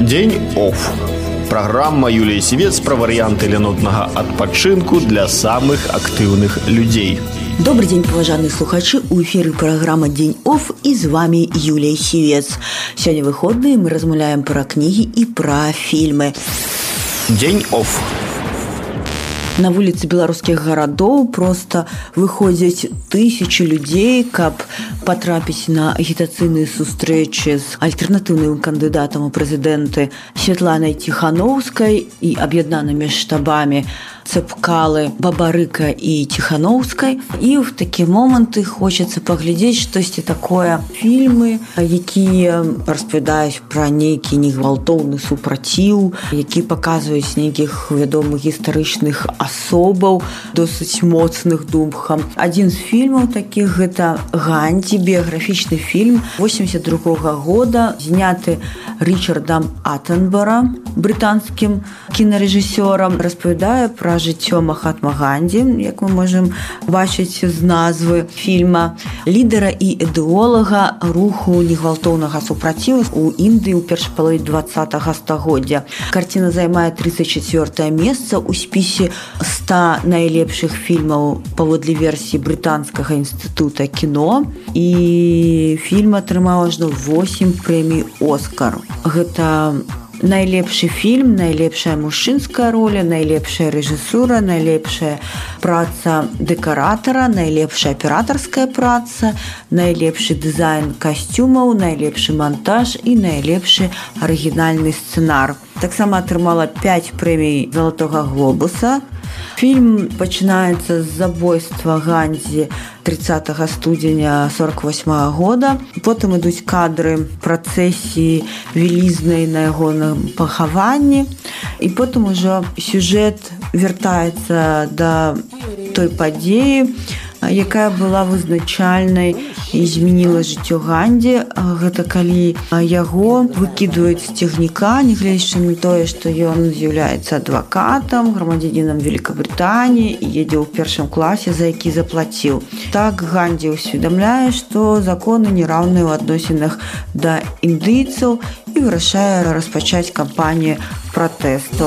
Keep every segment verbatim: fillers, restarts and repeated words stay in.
День офф. Программа Юлии Сивец про варианты ленотного отпочинку для самых активных людей. Добрый день, поважанные слухачи. У эфире программа «День офф» и с вами Юлия Сивец. Сегодня выходные, мы размаўляем про книги и про фильмы. День офф. На вуліцы беларускіх гарадоў проста выходзяць тысячи людзей, каб патрапіць на агітацыйныя сустрэчы з альтэрнатыўным кандыдатам у прэзідэнты Святланай Ціханаўскай і аб'яднанымі штабамі Цэпкалы, Бабарыка і Ціханаўскай. І ў такія моманты хочацца паглядзець штосьці такое. Фільмы, якія распавядаюць пра нейкі негвалтоўны супраціў, які паказваюць нейкіх вядомых гістарычных асобаў, досыць моцных духам. Адзін з фільмаў такіх гэта «Ганді», біяграфічны фільм восемьдесят другога года, зняты Річардам Аттенбора, брытанскім кінарэжысёрам, распавядае пра жыццё Махатма Ганді, як мы можам бачыць з назвы фільма, лідара і ідэолага руху негвалтоўнага супраціву ў Індыі ў першай палове двадцатага стагоддзя. Карціна займае тридцать четвёртае месца ў спісе ста найлепшых фільмаў паводле версіі брытанскага інстытута кіно, і фільм атрымаў ажно восемь прэмій «Оскар». Гэта найлепшы фільм, найлепшая мужчынская роля, найлепшая рэжысура, найлепшая праца дэкаратара, найлепшая аператарская праца, найлепшы дызайн касцюмаў, найлепшы монтаж і найлепшы арыгінальны сцэнар. Таксама атрымала пять прэмій «Залатога глобуса». Фільм пачынаецца з забойства Гандзі тридцатого студзеня сорок восьмого года. Потым ідуць кадры працэсіі вялізнай на ягоным пахаванні. І потым ужо сюжэт вяртаецца да той падзеі, якая была вызначальнай і змяніла жыццё Гандзі. Гэта калі яго выкідваюць з цягніка, нягледзячы на тое, што ён з'яўляецца адвакатам, грамадзянінам Великабрытаніі і едзе ў першым класе, за які заплаціў. Так Ганді усведамляе, што законы нераўныя ў адносінах да індыйцаў і вырашае распачаць кампанію пратэсту.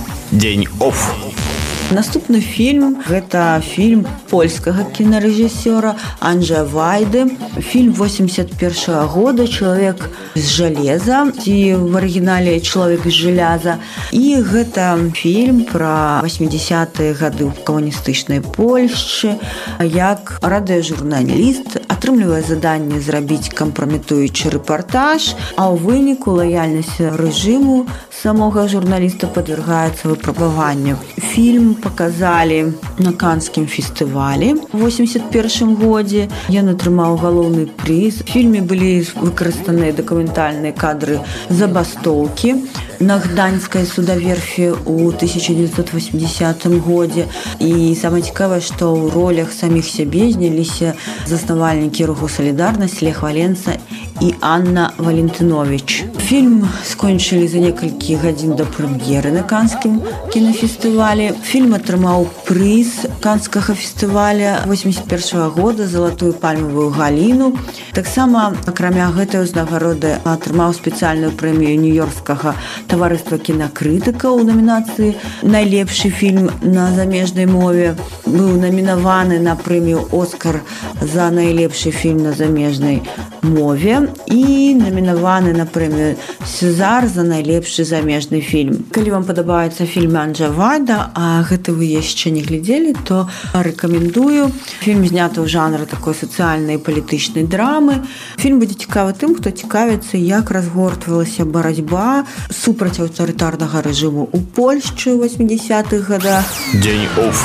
День офф. Наступны фільм – гэта фільм польскага кінарэжысёра Анджэя Вайды. Фільм восемьдесят первого года «Чалавек з жалеза», ці в арыгінале «Чалавек з жалеза». І гэта фільм пра восьмидесятые гады ў камуністычнай Польшчы, як радыёжурналіст атрымлівае заданне зрабіць кампраметуючы рэпартаж, а ў выніку лаяльнасць рэжыму самога журналіста падвяргаецца выпрабаванню. Фільм показалі на Канскім фестывалі ў восемьдесят первым годзе. Ён атрымаў галоўны прыз. У фільме былі выкарыстаныя дакументальныя кадры забастоўкі на гданьскай судаверфі ў тысяча девятьсот восьмидесятым годзе. І самае цікавае, што ў ролях саміх сябе зняліся заснавальнікі руху «Салідарнасць» Лех Валенса і Анна Валентынович. Фільм скончылі за некалькі гадзін да прэм'еры на Канскім кінафестывалі. Фільм атрымаў прыз Канскага фестываля восемьдесят первого года «Залатую пальмавую галіну». Таксама, акрамя гэтай узнагароды, атрымаў спецыяльную прэмію Нью-Йоркскага таварыства кінакрытыкаў у намінацыі «Найлепшы фільм на замежнай мове». Быў намінаваны на прэмію «Оскар» за найлепшы фільм на замежнай мове і намінаваны на прэмію «Сезар» за найлепшы замежны фільм. Калі вам падабаюцца фільмы Анджэя Вайда, а гэта вы яшчэ не глядзелі, то рэкамендую. Фільм зняты ў жанры такой сацыяльнай і палітычнай драмы. Фільм будзе цікавы тым, хто цікавіцца, як разгортвалася барацьба супраць аўтарытарнага рэжыму ў Польшчы ў восьмидесятых годах. День офф.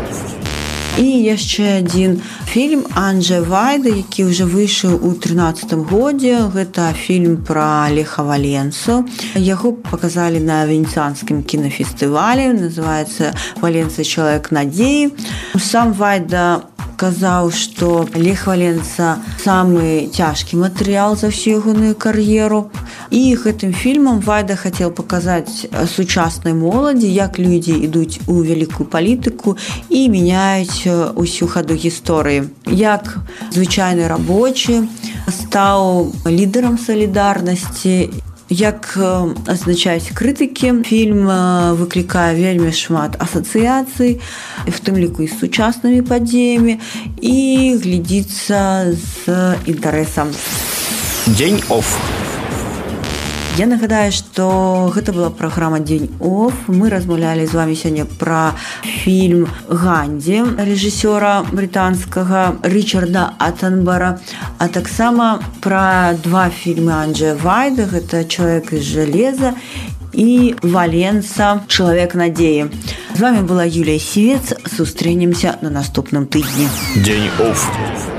І яшчэ адзін фільм Анджэя Вайда, які ўжо выйшаў у тринадцатым годзе. Гэта фільм пра Леха Валенсу. Яго паказалі на Венецыянскім кінафестывалі. Называецца «Валенса. Чалавек надзеі». Сам Вайда казаў, што Лех Валенса самы цяжкі матэрыял за всю ягоную кар'еру. І гэтым фільмам Вайда хацеў паказаць сучаснай моладзі, як людзі ідуць у вялікую палітыку і мяняюць усю хаду гісторыі. Як звычайны рабочы стаў лідарам салідарнасці Як азначаюць крытыкі, фільм выклікае вельмі шмат асацыяцый, в тым ліку і з сучаснымі падзеямі, і глядзіцца з інтарэсам. Дзень оф. Я нагадаю, што гэта была праграма «Дзень оф». Мы размаўлялі з вамі сёння пра фільм «Ганди» рэжысёра брытанскага Ричарда Аттенбара, а таксама пра два фільмы Анджэя Вайда. Гэта «Чалавек з жалеза» і «Валенса. Чалавек надзеі». З вамі была Юлія Сівец. Сустрэнемся на наступным тыдні. Дзень оф.